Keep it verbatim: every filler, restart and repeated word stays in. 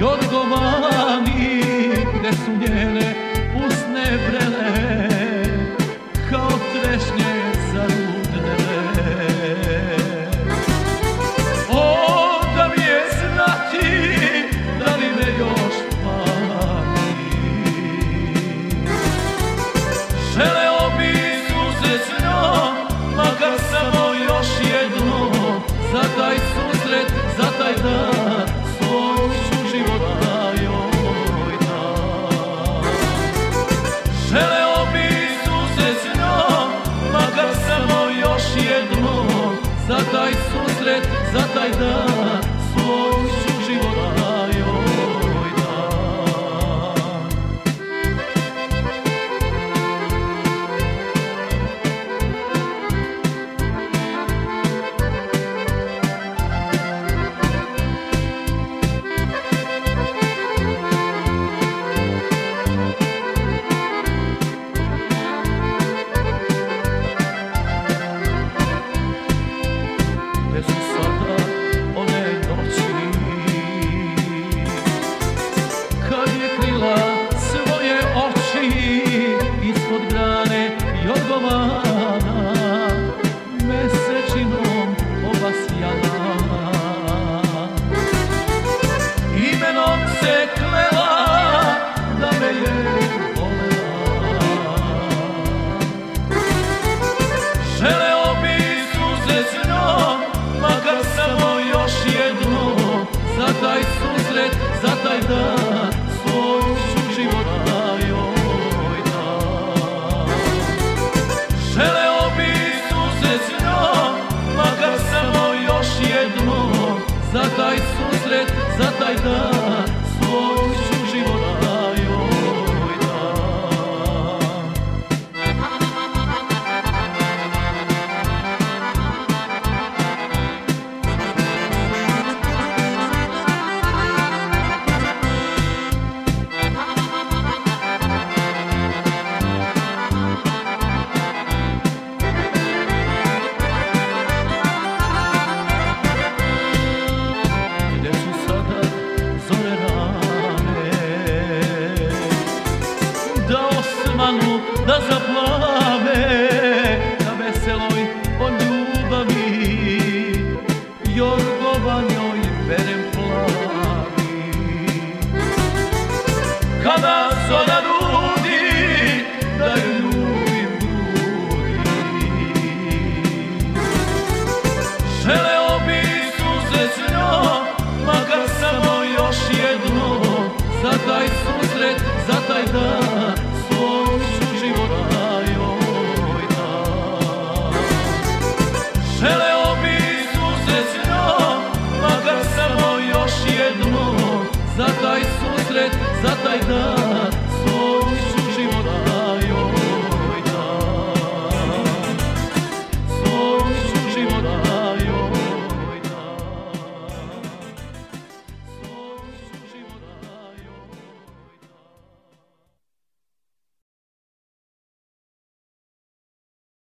Jorgovani, gde su njene usne vrele kao trešnje zarudnele. O, da mi je znati da li me još pamti. Želeo bi susret s njom, makar samo još jednom, za taj susret, za taj dan, svoj ću života joj dam. Želeo bi susret s njom, makar samo još jednom, za taj susret, za taj dan, svoj ću života joj dam. Gde su sada one noći kad je krila svoje oči ispod grane jorgovana, mesečinom obasjana, imenom se klela da me je volela. Želeo bi susret s njom, makar samo još jednom, za taj susret, za taj dan, svoj ću života joj dam. Želeo bi susret s njom, makar samo još jednom, za taj susret, za taj dan, svoj ću života joj dam. Gde su sada zore rane, da osvanu, da zaplave, na veseloj o ljubavi, jorgovanjoj perem plavi. Kada zora rudi, da ju ljubim grudi. Želeo bi susret s njom, makar samo još jednom, za taj susret, za taj dan, svoj ću života joj dam. Želeo bi susret s njom, makar samo još jednom, za taj susret, za taj dan,